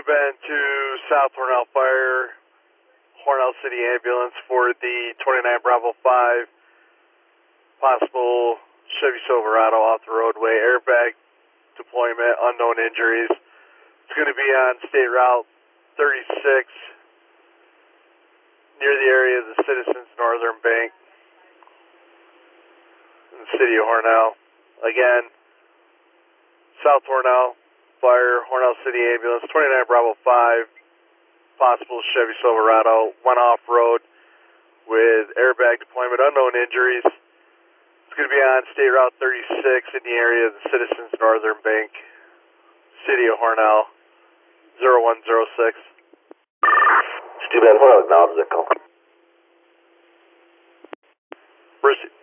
been to South Hornell Fire, Hornell City Ambulance for the 29 Bravo 5, possible Chevy Silverado off the roadway, airbag deployment, unknown injuries. It's going to be on State Route 36 near the area of the Citizens Northern Bank in the city of Hornell. Again, South Hornell Fire, Hornell City Ambulance, 29 Bravo 5, possible Chevy Silverado, went off-road with airbag deployment, unknown injuries. It's going to be on State Route 36 in the area of the Citizens Northern Bank, city of Hornell, 0106. Stu Van Hornell, acknowledge that call. Bruce.